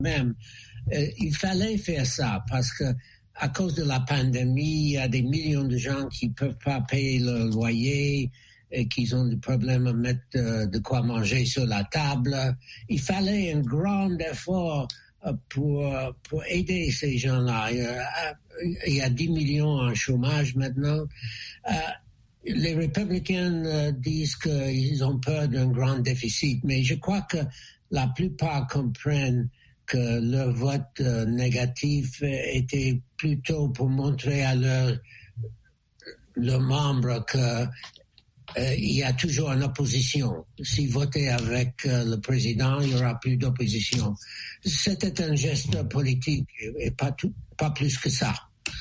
même. Il fallait faire ça parce que à cause de la pandémie, il y a des millions de gens qui peuvent pas payer leur loyer et qui ont des problèmes à mettre de quoi manger sur la table. Il fallait un grand effort pour aider ces gens-là. Il y a 10 millions en chômage maintenant. Les républicains disent qu'ils ont peur d'un grand déficit, mais je crois que la plupart comprennent que leur vote négatif était plutôt pour montrer à leurs membres que il y a toujours une opposition. Si voter avec le président, il y aura plus d'opposition. C'était un geste politique et pas plus que ça.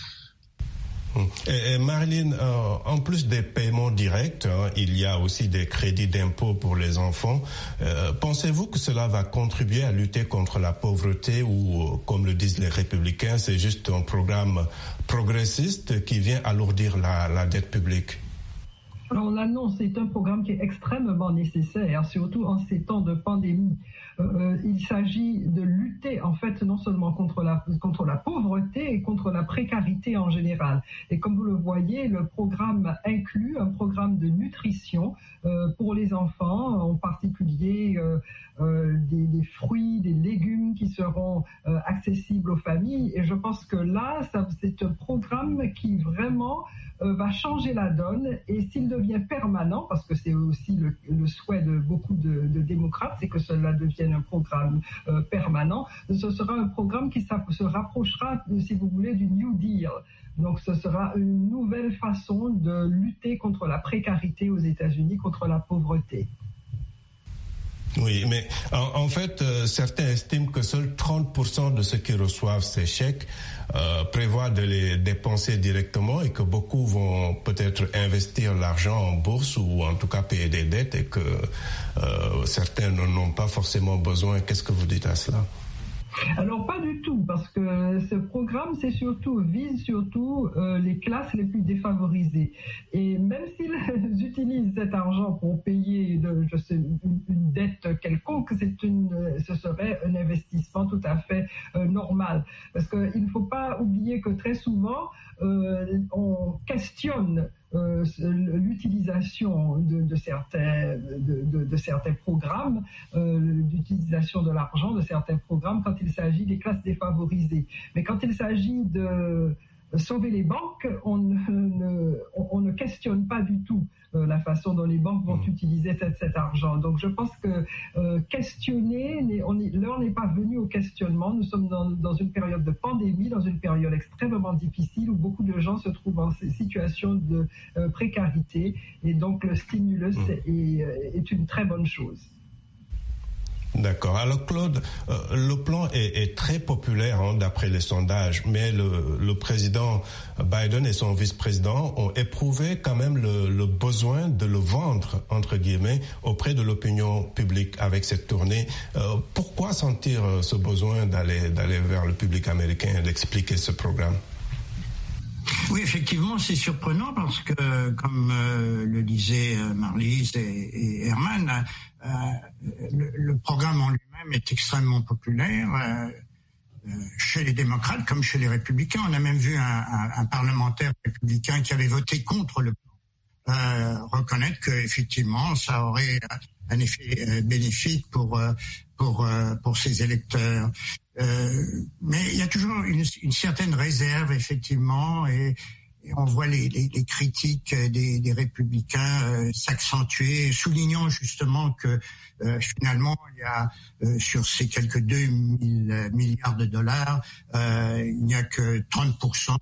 Et Marilyn, en plus des paiements directs, il y a aussi des crédits d'impôt pour les enfants. Pensez-vous que cela va contribuer à lutter contre la pauvreté ou, comme le disent les républicains, c'est juste un programme progressiste qui vient alourdir la dette publique? Alors là, non, c'est un programme qui est extrêmement nécessaire, surtout en ces temps de pandémie. Il s'agit de lutter, en fait, non seulement contre la pauvreté et contre la précarité en général. Et comme vous le voyez, le programme inclut un programme de nutrition pour les enfants, en particulier des fruits, des légumes qui seront accessibles aux familles. Et je pense que là, c'est un programme qui vraiment va changer la donne, et s'il devient permanent, parce que c'est aussi le souhait de beaucoup de démocrates, c'est que cela devienne un programme permanent, ce sera un programme qui se rapprochera, si vous voulez, du New Deal. Donc ce sera une nouvelle façon de lutter contre la précarité aux États-Unis, contre la pauvreté. Oui, mais en fait, certains estiment que seuls 30% de ceux qui reçoivent ces chèques prévoient de les dépenser directement et que beaucoup vont peut-être investir l'argent en bourse ou en tout cas payer des dettes et que certains n'en ont pas forcément besoin. Qu'est-ce que vous dites à cela? Alors pas du tout, parce que ce programme vise surtout les classes les plus défavorisées. Et même s'ils utilisent cet argent pour payer une dette quelconque, ce serait un investissement tout à fait normal. Parce qu'il ne faut pas oublier que très souvent, on questionne l'utilisation de certains programmes, l'utilisation de l'argent de certains programmes quand il s'agit des classes défavorisées. Mais quand il s'agit de sauver les banques, on ne questionne pas du tout la façon dont les banques vont utiliser cet argent. Donc je pense que questionner, l'heure n'est pas venue au questionnement. Nous sommes dans une période de pandémie, dans une période extrêmement difficile où beaucoup de gens se trouvent en situation de précarité, et donc le stimulus est une très bonne chose. D'accord. Alors Claude, le plan est très populaire d'après les sondages, mais le président Biden et son vice-président ont éprouvé quand même le besoin de le vendre, entre guillemets, auprès de l'opinion publique avec cette tournée. Pourquoi sentir ce besoin d'aller vers le public américain et d'expliquer ce programme? Oui, effectivement, c'est surprenant parce que, comme le disaient Marlise et Herman, le programme en lui-même est extrêmement populaire chez les démocrates comme chez les républicains. On a même vu un parlementaire républicain qui avait voté contre le plan reconnaître qu'effectivement, ça aurait un effet bénéfique pour ses électeurs. Mais il y a toujours une certaine réserve, effectivement, et on voit les critiques des républicains s'accentuer, soulignant justement que finalement, il y a sur ces quelques 2 000 milliards de dollars, il n'y a que 30%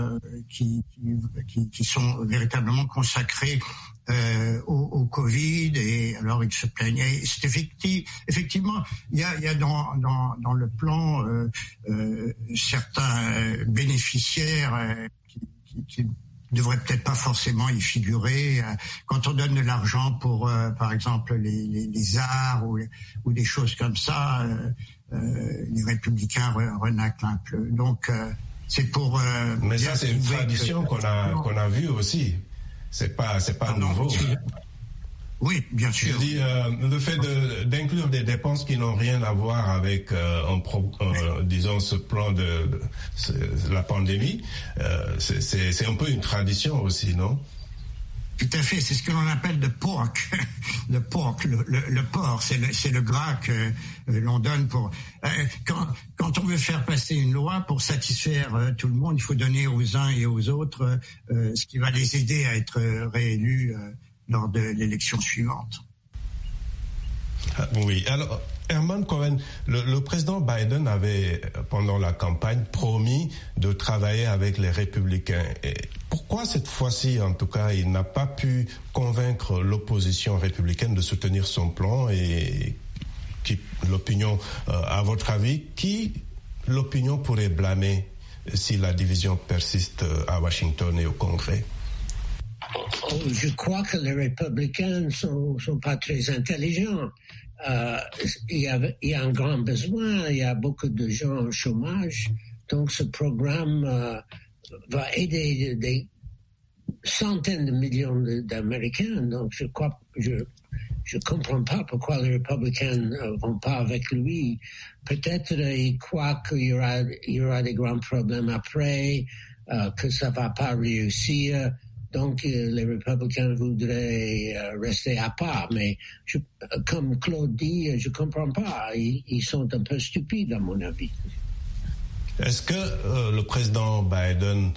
qui sont véritablement consacrés au Covid, et alors ils se plaignaient. C'est effectivement, il y a dans le plan certains bénéficiaires qui devraient peut-être pas forcément y figurer. Quand on donne de l'argent pour, par exemple, les arts ou des choses comme ça, les républicains renaclent un peu. Donc, c'est pour... Mais ça, c'est une tradition qu'on a vue aussi. C'est pas nouveau. Oui, bien sûr. Je dis, le fait d'inclure des dépenses qui n'ont rien à voir avec, disons, ce plan de la pandémie, c'est un peu une tradition aussi, non? Tout à fait, c'est ce que l'on appelle le pork. Le pork, le porc, c'est le gras que l'on donne pour... Quand on veut faire passer une loi pour satisfaire tout le monde, il faut donner aux uns et aux autres ce qui va les aider à être réélus lors de l'élection suivante. Oui, alors Herman Cohen, le président Biden avait, pendant la campagne, promis de travailler avec les républicains. Et pourquoi cette fois-ci, en tout cas, il n'a pas pu convaincre l'opposition républicaine de soutenir son plan et l'opinion, à votre avis, qui l'opinion pourrait blâmer si la division persiste à Washington et au Congrès? Je crois que les républicains sont pas très intelligents. Il y a un grand besoin, il y a beaucoup de gens au chômage, donc ce programme va aider des centaines de millions d'Américains. Donc je comprends pas pourquoi les républicains ne vont pas avec lui. Peut-être ils croient qu'il y aura des grands problèmes après, que ça va pas réussir. Donc, les républicains voudraient rester à part. Mais comme Claude dit, je comprends pas. Ils sont un peu stupides, à mon avis. Est-ce que le président Biden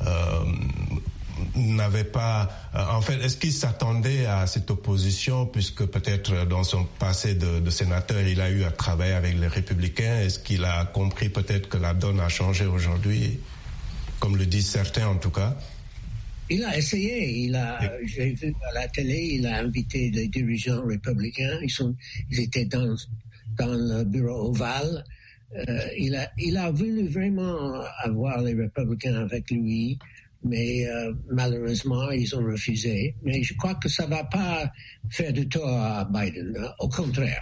n'avait pas... en fait, est-ce qu'il s'attendait à cette opposition, puisque peut-être dans son passé de sénateur, il a eu à travailler avec les républicains? Est-ce qu'il a compris peut-être que la donne a changé aujourd'hui, comme le disent certains en tout cas? Il a essayé. J'ai vu à la télé, il a invité les dirigeants républicains. Ils étaient dans le bureau ovale. Il a voulu vraiment avoir les républicains avec lui, mais malheureusement, ils ont refusé. Mais je crois que ça va pas faire du tort à Biden, hein, au contraire.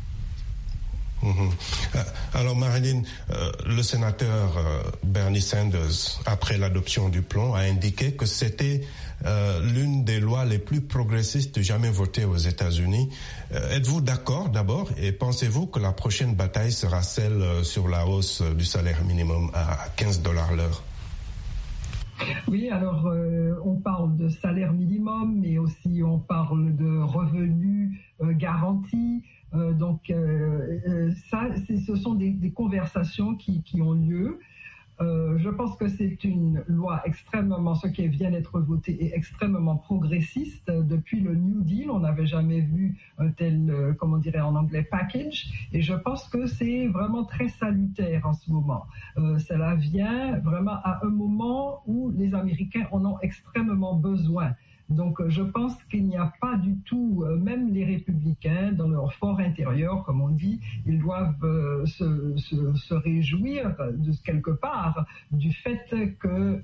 Alors Marilyn, le sénateur Bernie Sanders, après l'adoption du plan, a indiqué que c'était l'une des lois les plus progressistes jamais votées aux États-Unis. Êtes-vous d'accord d'abord, et pensez-vous que la prochaine bataille sera celle sur la hausse du salaire minimum à $15 l'heure? Oui, alors on parle de salaire minimum, mais aussi on parle de revenus garantis. Donc ça, ce sont des conversations qui ont lieu. Je pense que c'est une loi ce qui vient d'être voté est extrêmement progressiste. Depuis le New Deal, on n'avait jamais vu un tel, comment on dirait en anglais, package. Et je pense que c'est vraiment très salutaire en ce moment. Cela vient vraiment à un moment où les Américains en ont extrêmement besoin. Donc, je pense qu'il n'y a pas du tout, même les républicains, dans leur fort intérieur, comme on dit, ils doivent se réjouir de quelque part du fait qu'un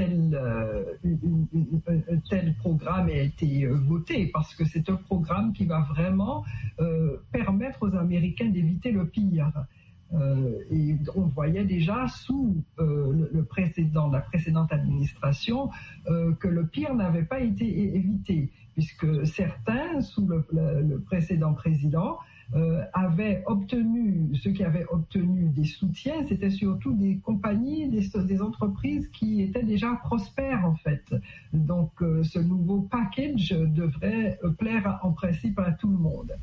tel programme ait été voté, parce que c'est un programme qui va vraiment permettre aux Américains d'éviter le pire. Et on voyait déjà sous la précédente administration que le pire n'avait pas été évité, puisque certains, sous le précédent président, ceux qui avaient obtenu des soutiens, c'était surtout des compagnies, des entreprises qui étaient déjà prospères en fait. Donc ce nouveau package devrait plaire en principe à tout le monde.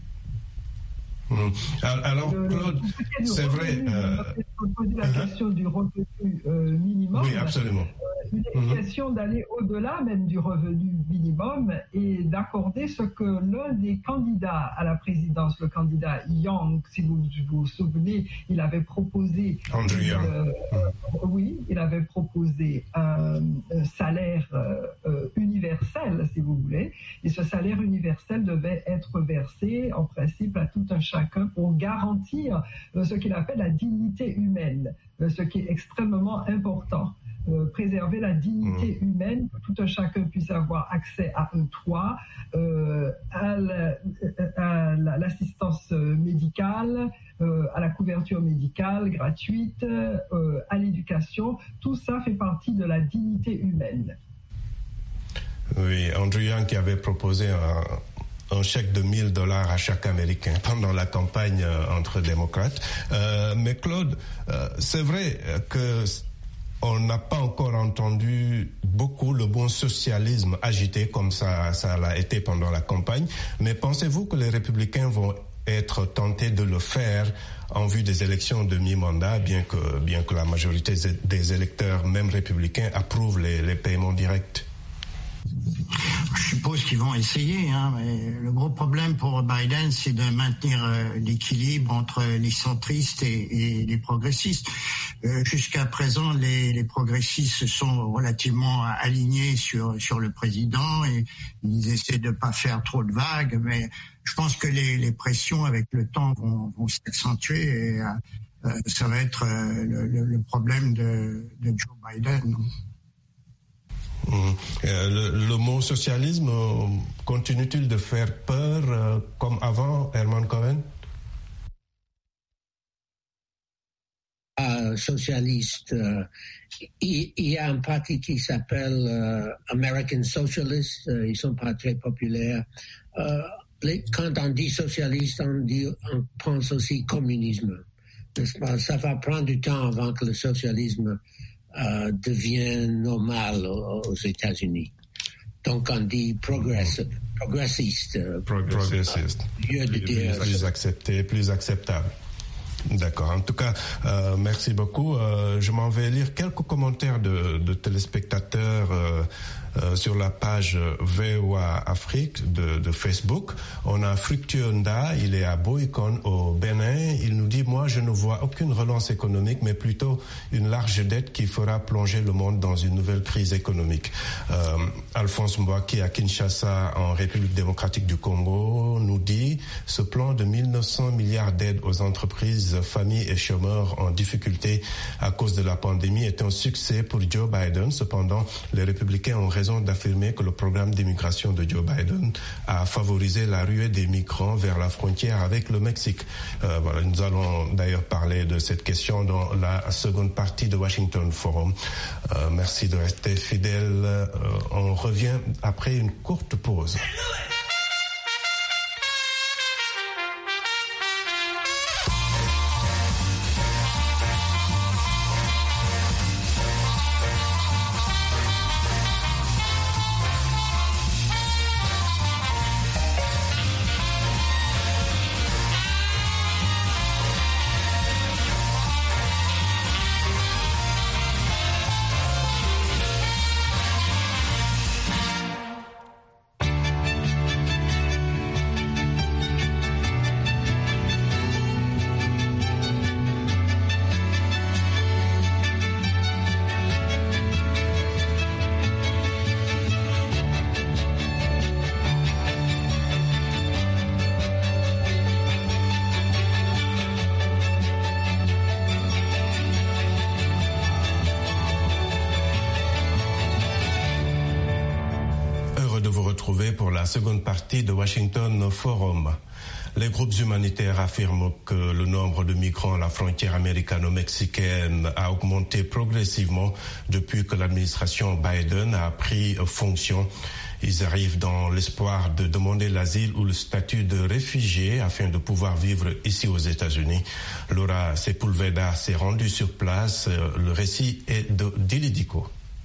Alors, Claude, c'est vrai. On pose la question du revenu minimum. Oui, absolument. Il est question d'aller au-delà même du revenu minimum et d'accorder ce que l'un des candidats à la présidence, le candidat Young, si vous vous souvenez, il avait proposé. Andrew Young. Oui, il avait proposé un salaire universel, si vous voulez, et ce salaire universel devait être versé en principe à tout un chacun pour garantir ce qu'il appelle la dignité humaine, ce qui est extrêmement important. Préserver la dignité humaine, que tout un chacun puisse avoir accès à un toit, à l'assistance médicale, à la couverture médicale gratuite, à l'éducation. Tout ça fait partie de la dignité humaine. Oui, Andrew Young qui avait proposé un chèque de $1000 à chaque Américain pendant la campagne entre démocrates. Mais Claude, c'est vrai que on n'a pas encore entendu beaucoup le bon socialisme agité comme ça l'a été pendant la campagne. Mais pensez-vous que les républicains vont être tentés de le faire en vue des élections de mi-mandat, bien que la majorité des électeurs, même républicains, approuvent les paiements directs? Je suppose qu'ils vont essayer, mais le gros problème pour Biden, c'est de maintenir l'équilibre entre les centristes et les progressistes. Jusqu'à présent, les progressistes se sont relativement alignés sur le président et ils essaient de pas faire trop de vagues, mais je pense que les pressions avec le temps vont s'accentuer et ça va être le problème de Joe Biden. Le mot socialisme continue-t-il de faire peur comme avant, Herman Cohen? Socialiste, il y a un parti qui s'appelle American Socialist, ils sont pas très populaires. Quand on dit socialiste, on pense aussi communisme. Ça va prendre du temps avant que le socialisme devient normal aux États-Unis. Donc on dit progressiste. Progressiste. Plus accepté, plus acceptable. D'accord. En tout cas, merci beaucoup. Je m'en vais lire quelques commentaires de téléspectateurs sur la page VOA Afrique de Facebook. On a Fructuonda, il est à Boikon au Bénin. Il nous dit, moi je ne vois aucune relance économique, mais plutôt une large dette qui fera plonger le monde dans une nouvelle crise économique. Alphonse Mbouaki à Kinshasa en République démocratique du Congo nous dit, ce plan de 1900 milliards d'aides aux entreprises, familles et chômeurs en difficulté à cause de la pandémie est un succès pour Joe Biden. Cependant, les républicains ont raison d'affirmer que le programme d'immigration de Joe Biden a favorisé la ruée des migrants vers la frontière avec le Mexique. Voilà, nous allons d'ailleurs parler de cette question dans la seconde partie de Washington Forum. Merci de rester fidèles. On revient après une courte pause. Pour la seconde partie de Washington Forum. Les groupes humanitaires affirment que le nombre de migrants à la frontière américano-mexicaine a augmenté progressivement depuis que l'administration Biden a pris fonction. Ils arrivent dans l'espoir de demander l'asile ou le statut de réfugié afin de pouvoir vivre ici aux États-Unis. Laura Sepulveda s'est rendue sur place. Le récit est de Dilidico.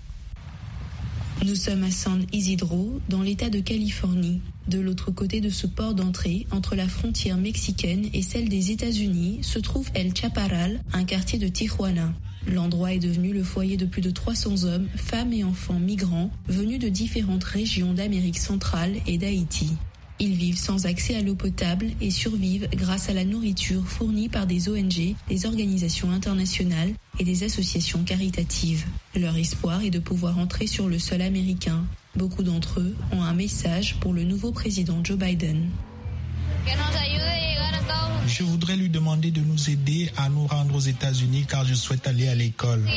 Nous sommes à San Isidro, dans l'État de Californie, de l'autre côté de ce port d'entrée, entre la frontière mexicaine et celle des États-Unis, se trouve El Chaparral, un quartier de Tijuana. L'endroit est devenu le foyer de plus de 300 hommes, femmes et enfants migrants venus de différentes régions d'Amérique centrale et d'Haïti. Ils vivent sans accès à l'eau potable et survivent grâce à la nourriture fournie par des ONG, des organisations internationales et des associations caritatives. Leur espoir est de pouvoir entrer sur le sol américain. Beaucoup d'entre eux ont un message pour le nouveau président Joe Biden. Je voudrais lui demander de nous aider à nous rendre aux États-Unis car je souhaite aller à l'école.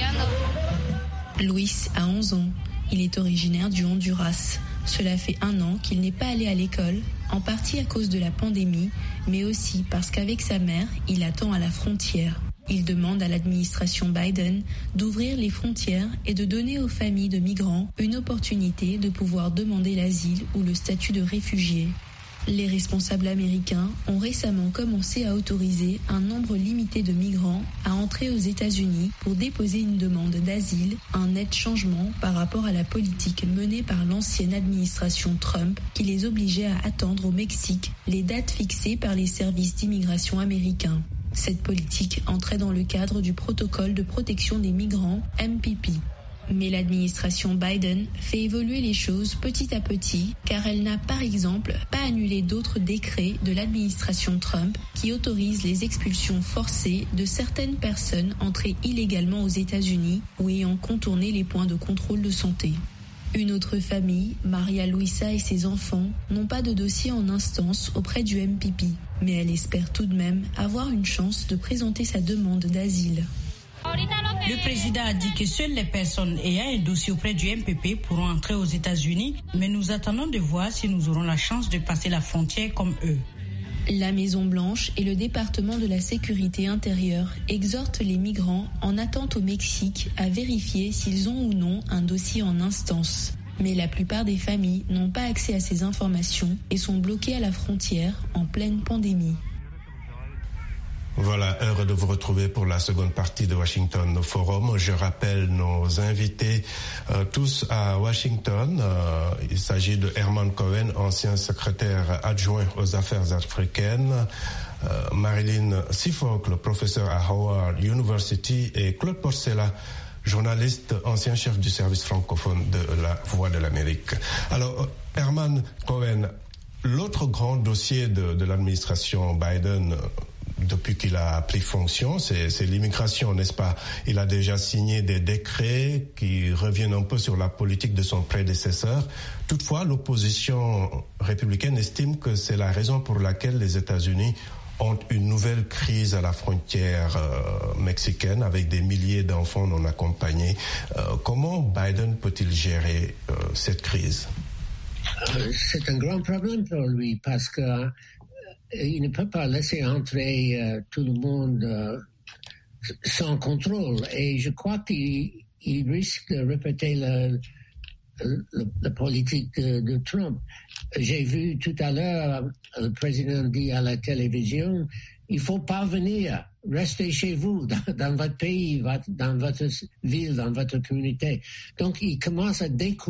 Luis a 11 ans. Il est originaire du Honduras. Cela fait 1 an qu'il n'est pas allé à l'école, en partie à cause de la pandémie, mais aussi parce qu'avec sa mère, il attend à la frontière. Il demande à l'administration Biden d'ouvrir les frontières et de donner aux familles de migrants une opportunité de pouvoir demander l'asile ou le statut de réfugié. Les responsables américains ont récemment commencé à autoriser un nombre limité de migrants à entrer aux États-Unis pour déposer une demande d'asile, un net changement par rapport à la politique menée par l'ancienne administration Trump qui les obligeait à attendre au Mexique les dates fixées par les services d'immigration américains. Cette politique entrait dans le cadre du protocole de protection des migrants, MPP. Mais l'administration Biden fait évoluer les choses petit à petit car elle n'a par exemple pas annulé d'autres décrets de l'administration Trump qui autorisent les expulsions forcées de certaines personnes entrées illégalement aux États-Unis ou ayant contourné les points de contrôle de santé. Une autre famille, Maria Luisa et ses enfants, n'ont pas de dossier en instance auprès du MPP, mais elle espère tout de même avoir une chance de présenter sa demande d'asile. Le président a dit que seules les personnes ayant un dossier auprès du MPP pourront entrer aux États-Unis, mais nous attendons de voir si nous aurons la chance de passer la frontière comme eux. La Maison-Blanche et le département de la sécurité intérieure exhortent les migrants en attente au Mexique à vérifier s'ils ont ou non un dossier en instance. Mais la plupart des familles n'ont pas accès à ces informations et sont bloquées à la frontière en pleine pandémie. Voilà, heure de vous retrouver pour la seconde partie de Washington Forum. Je rappelle nos invités tous à Washington. Il s'agit de Herman Cohen, ancien secrétaire adjoint aux affaires africaines, Marilyn Sifocle, professeur à Howard University, et Claude Porcella, journaliste, ancien chef du service francophone de la Voix de l'Amérique. Alors, Herman Cohen, l'autre grand dossier de l'administration Biden depuis qu'il a pris fonction, c'est l'immigration, n'est-ce pas? Il a déjà signé des décrets qui reviennent un peu sur la politique de son prédécesseur. Toutefois, l'opposition républicaine estime que c'est la raison pour laquelle les États-Unis ont une nouvelle crise à la frontière mexicaine avec des milliers d'enfants non accompagnés. Comment Biden peut-il gérer cette crise? C'est un grand problème pour lui parce que il ne peut pas laisser entrer tout le monde sans contrôle. Et je crois qu'il risque de répéter la politique de Trump. J'ai vu tout à l'heure le président dire à la télévision, il faut pas venir, restez chez vous, dans votre pays, dans votre ville, dans votre communauté. Donc il commence à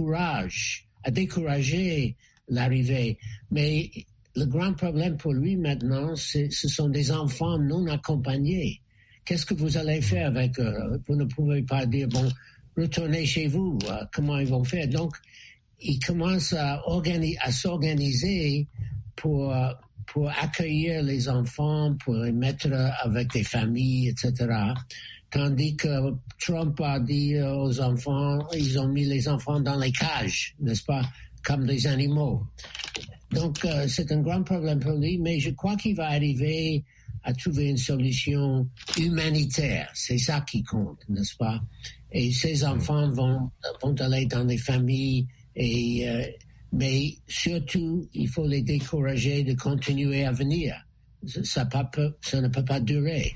décourager l'arrivée. Mais le grand problème pour lui maintenant, ce sont des enfants non accompagnés. Qu'est-ce que vous allez faire avec eux? Vous ne pouvez pas dire, bon, retournez chez vous. Comment ils vont faire? Donc, il commence à s'organiser pour accueillir les enfants, pour les mettre avec des familles, etc. Tandis que Trump a dit aux enfants, ils ont mis les enfants dans les cages, n'est-ce pas? Comme des animaux. Donc, c'est un grand problème pour lui, mais je crois qu'il va arriver à trouver une solution humanitaire. C'est ça qui compte, n'est-ce pas? Et ces enfants vont aller dans les familles, mais surtout, il faut les décourager de continuer à venir. Ça ne peut pas durer.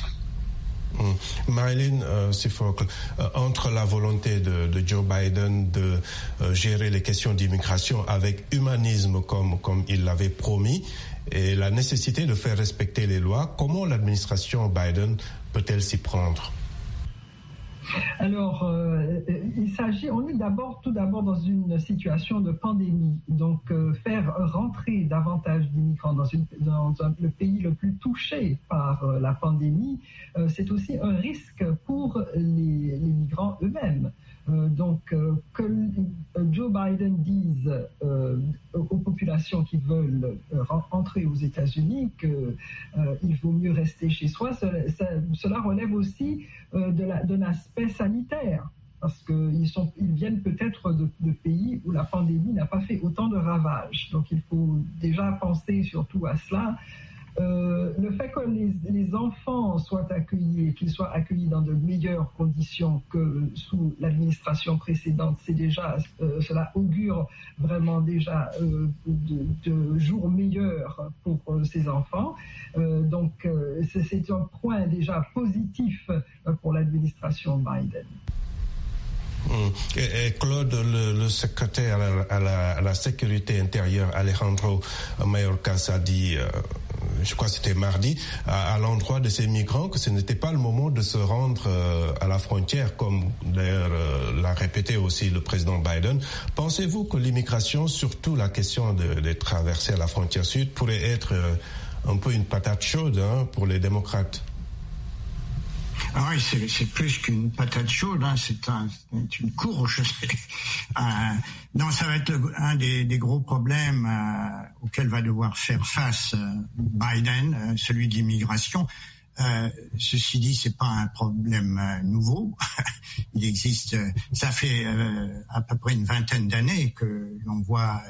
Marilyn Sifocle, entre la volonté de Joe Biden de gérer les questions d'immigration avec humanisme comme il l'avait promis et la nécessité de faire respecter les lois, comment l'administration Biden peut-elle s'y prendre? Alors, on est tout d'abord dans une situation de pandémie. Donc, faire rentrer davantage d'immigrants dans le pays le plus touché par la pandémie, c'est aussi un risque pour les migrants eux-mêmes. Donc, que Joe Biden dise aux populations qui veulent entrer aux États-Unis qu'il vaut mieux rester chez soi, cela relève aussi d'un aspect sanitaire, parce qu'ils viennent peut-être de pays où la pandémie n'a pas fait autant de ravages. Donc, il faut déjà penser surtout à cela. Le fait que les enfants soient accueillis, qu'ils soient accueillis dans de meilleures conditions que sous l'administration précédente, c'est déjà, cela augure vraiment déjà de jours meilleurs pour ces enfants. Donc c'est un point déjà positif pour l'administration Biden. Et Claude, le secrétaire à la sécurité intérieure, Alejandro Mayorkas, a dit, je crois que c'était mardi, à l'endroit de ces migrants, que ce n'était pas le moment de se rendre à la frontière, comme d'ailleurs l'a répété aussi le président Biden. Pensez-vous que l'immigration, surtout la question de traverser la frontière sud, pourrait être un peu une patate chaude pour les démocrates? Ah oui, c'est plus qu'une patate chaude, c'est une courge. Non, ça va être un des gros problèmes auxquels va devoir faire face Biden, celui de l'immigration. Ceci dit, c'est pas un problème nouveau. Il existe, ça fait à peu près une vingtaine d'années que l'on voit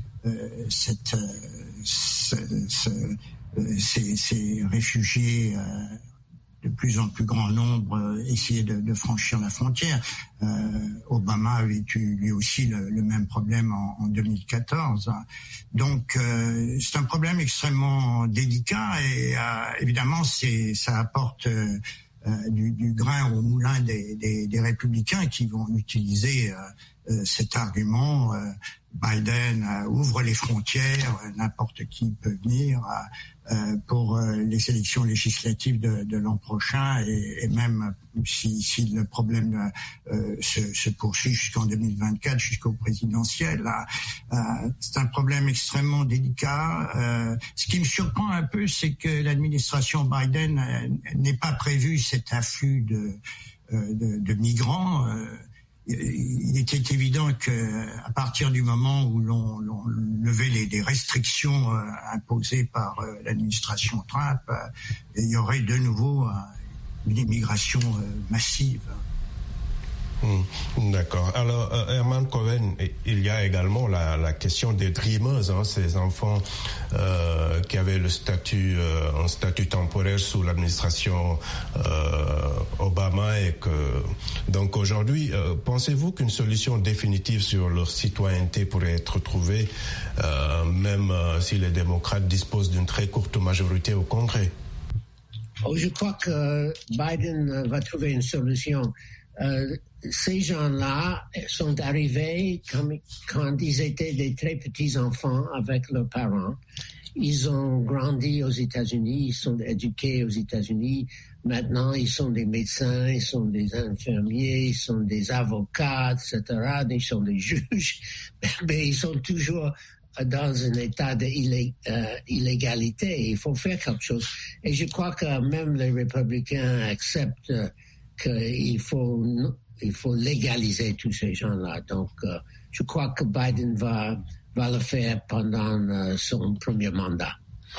ces réfugiés de plus en plus grand nombre essayer de franchir la frontière. Obama avait eu lui aussi le même problème en 2014. Donc c'est un problème extrêmement délicat et évidemment ça apporte du grain au moulin des républicains qui vont utiliser cet argument. Biden ouvre les frontières, n'importe qui peut venir pour les élections législatives de l'an prochain et même si le problème se poursuit jusqu'en 2024, jusqu'au présidentiel. C'est un problème extrêmement délicat. Ce qui me surprend un peu, c'est que l'administration Biden n'ait pas prévu cet afflux de migrants. Il était évident qu'à partir du moment où l'on levait les restrictions imposées par l'administration Trump, il y aurait de nouveau une immigration massive. D'accord. Alors, Herman Cohen, il y a également la question des Dreamers, ces enfants qui avaient un statut temporaire sous l'administration Obama et que donc aujourd'hui, pensez-vous qu'une solution définitive sur leur citoyenneté pourrait être trouvée, même si les démocrates disposent d'une très courte majorité au Congrès? Je crois que Biden va trouver une solution. Ces gens-là sont arrivés quand ils étaient des très petits enfants avec leurs parents. Ils ont grandi aux États-Unis, ils sont éduqués aux États-Unis. Maintenant, ils sont des médecins, ils sont des infirmiers, ils sont des avocats, etc. Ils sont des juges, mais ils sont toujours dans un état d'illégalité. Il faut faire quelque chose. Et je crois que même les républicains acceptent qu'il faut légaliser tous ces gens-là. Donc, je crois que Biden va le faire pendant son premier mandat.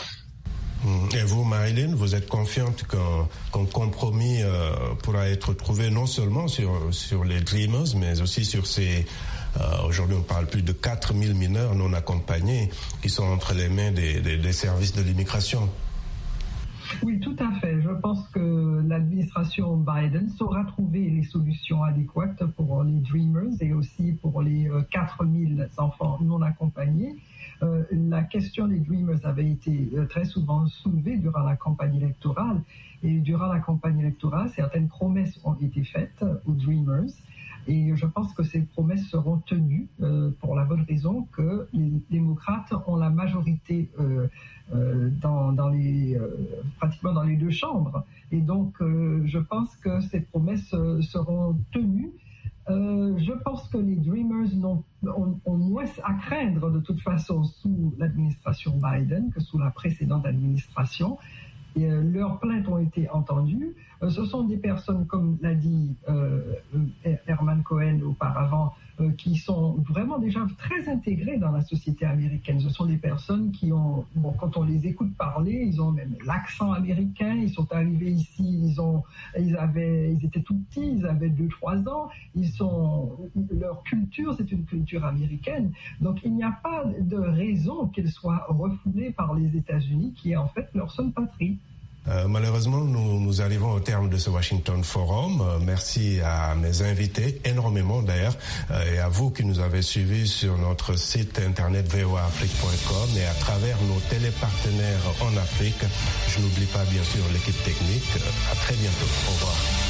Et vous, Marilyn, vous êtes confiante qu'un compromis pourra être trouvé non seulement sur les Dreamers, mais aussi sur ces... aujourd'hui, on parle plus de 4000 mineurs non accompagnés qui sont entre les mains des services de l'immigration. Oui, tout à fait. Je pense que l'administration Biden saura trouver les solutions adéquates pour les Dreamers et aussi pour les 4000 enfants non accompagnés. La question des Dreamers avait été très souvent soulevée durant la campagne électorale. Et durant la campagne électorale, certaines promesses ont été faites aux Dreamers. Et je pense que ces promesses seront tenues pour la bonne raison que les démocrates ont la majorité pratiquement dans les deux chambres. Et donc, je pense que ces promesses seront tenues. Je pense que les Dreamers ont moins à craindre de toute façon sous l'administration Biden que sous la précédente administration. Et, leurs plaintes ont été entendues. Ce sont des personnes, comme l'a dit Herman Cohen auparavant, qui sont vraiment déjà très intégrées dans la société américaine. Ce sont des personnes qui ont, quand on les écoute parler, ils ont même l'accent américain, ils sont arrivés ici, ils étaient tout petits, ils avaient 2-3 ans, leur culture, c'est une culture américaine. Donc il n'y a pas de raison qu'ils soient refoulés par les États-Unis, qui est en fait leur seule patrie. Malheureusement, nous arrivons au terme de ce Washington Forum. Merci à mes invités, énormément d'ailleurs, et à vous qui nous avez suivis sur notre site internet voaafrique.com et à travers nos télépartenaires en Afrique. Je n'oublie pas bien sûr l'équipe technique. À très bientôt. Au revoir.